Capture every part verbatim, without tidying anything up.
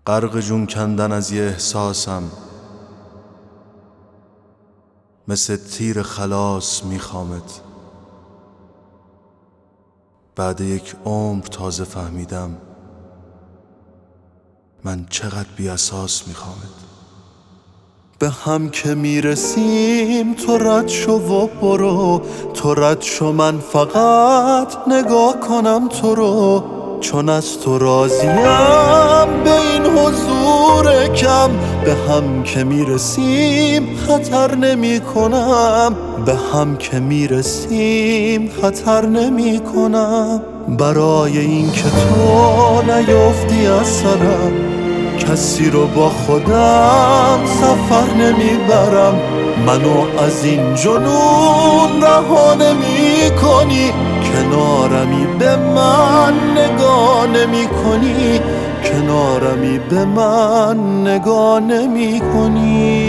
غرق جون کندن از یه احساسم، مثل تیر خلاص میخوامت. بعد یک عمر تازه فهمیدم من چقدر بی اساس میخوامت. به هم که میرسیم تو رد شو و برو، تو رد شو من فقط نگاه کنم تو رو، چون از تو راضیم به این حضور کم. به هم که میرسیم خطر نمی کنم، به هم که میرسیم خطر نمی کنم. برای این که تو نیفتی از سرم، کسی رو با خودم سفر نمیبرم. منو از این جنون رها نمی کنی، کنارمی به من نگاه نمی کنی، کنارمی به من نگاه نمی کنی.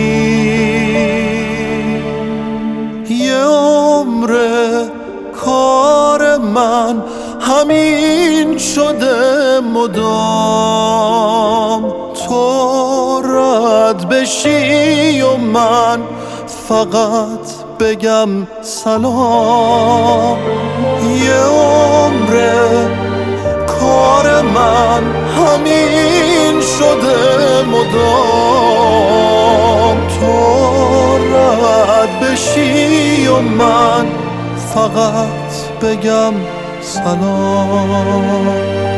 یه عمره کار من همین شده مدام، تو رد بشی و من فقط بگم سلام. یه عمره کار من همین شده مدام، تو رد بشی و من فقط بگم سلام.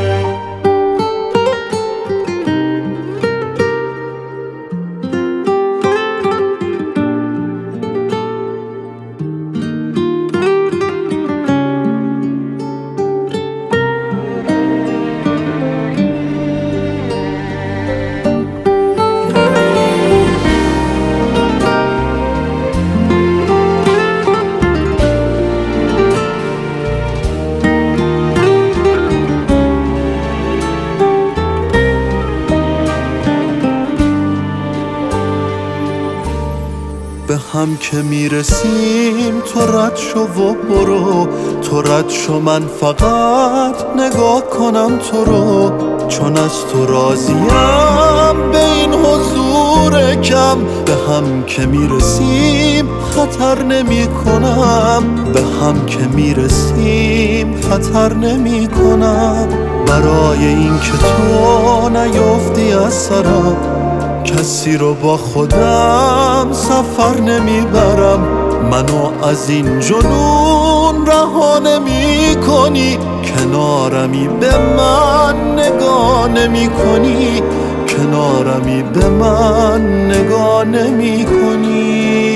به هم که میرسیم تو رد شو و برو، تو رد شو من فقط نگاه کنم تو رو، چون از تو راضیم به این حضور کم. به هم که میرسیم خطر نمی کنم، به هم که میرسیم خطر نمی کنم. برای این که تو نیفتی از سرم، کسی رو با خودم سفر نمیبرم. منو از این جنون رها نمی کنی، کنارمی به من نگاه نمی کنی، کنارمی به من نگاه نمی کنی.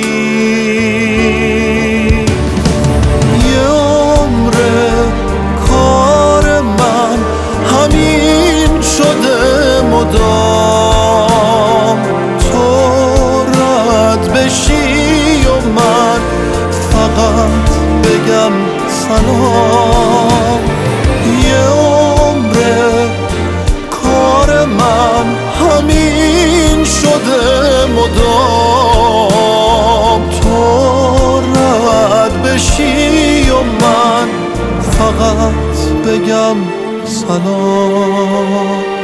یه عمره کار من همین شده مدام، بشی و من فقط بگم سلام. یه عمره کار من همین شده مدام، تو رد بشی و من فقط بگم سلام.